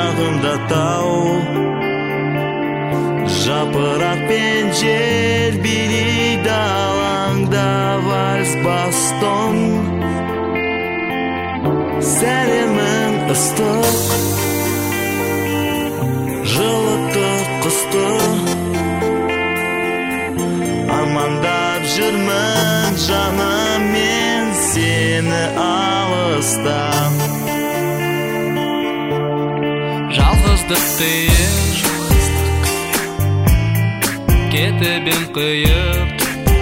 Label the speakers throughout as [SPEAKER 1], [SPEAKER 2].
[SPEAKER 1] жағымда тау, жапырақ пен жер билейді алаңда вальс бастон. Сәлемің ыстық, жылытты қысты, армандап жүрмін жаным мен сені алыста.
[SPEAKER 2] Жалғыздық қиын, кетіп ем қиып,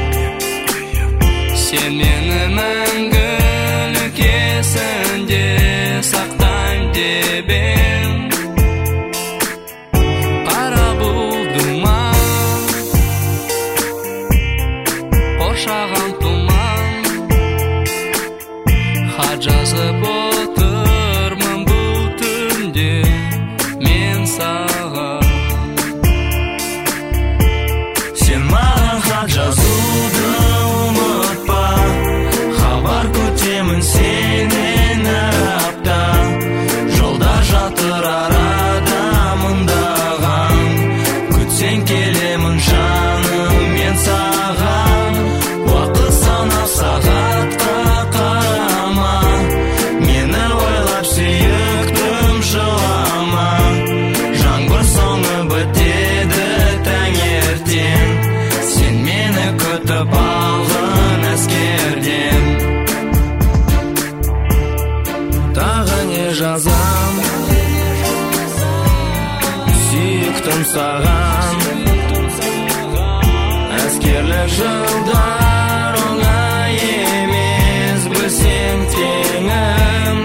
[SPEAKER 2] сен мені мәңгілік есінде сақтайын деп ем. Қара бұлдыма қоршаған тұман, хат жазып отырмын бұл түнде мен саған.
[SPEAKER 1] Сен маған хат жазуды ұмытпа, хабар күтемін сенен әр апта. Жолда жатыр арада мыңдаған, күтсең келемін жаным мен саған. Уақыт санап сағатқа қарама, мені ойлап сүйіктім жылама. Жаңбыр соңы бітеді таңертең, сен мені күтіп алғын әскерден. Тағы не жазам, сүйіктім саған. Әскерлік жылдар оңай емес, білсең теңім.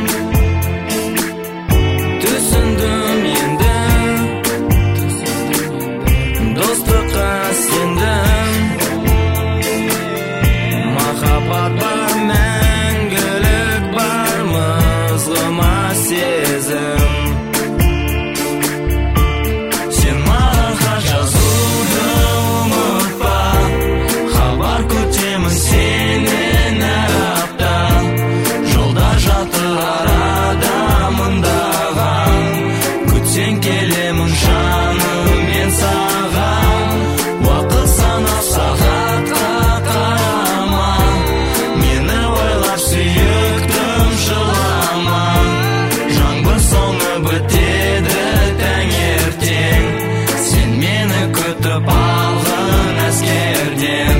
[SPEAKER 1] Түсіндім енді, достыққа сендім. Махаббат бар, мәңгілік бар, мызғыма сезім. Сен маған хат жазуды ұмытпа, хабар күтемін сенен әр апта. Жолда жатыр арада мыңдаған, күтсең келемін жаным мен саған. Уақыт санап сағатқа қарама, мені ойлап сүйіктім жылама. Жаңбыр соңы бітеді таңертең, сен мені күтіп алғын әскерден.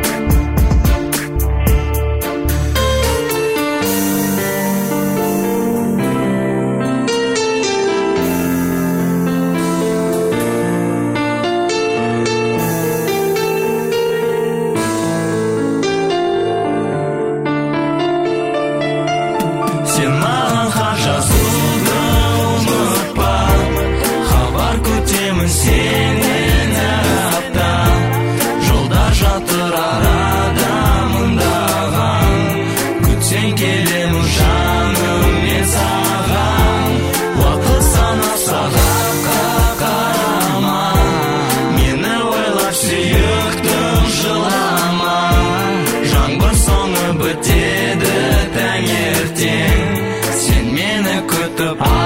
[SPEAKER 1] Сен маған хат жазуды ұмытпа, хабар күтемін сенен әр апта. Жолда жатыр арада мыңдаған, күтсең келемін жаным мен саған. Уақыт санап сағатқа қарама, мені ойлап сүйіктім жылама. Жаңбыр соңы бітеді таңертең, сен мені күтіп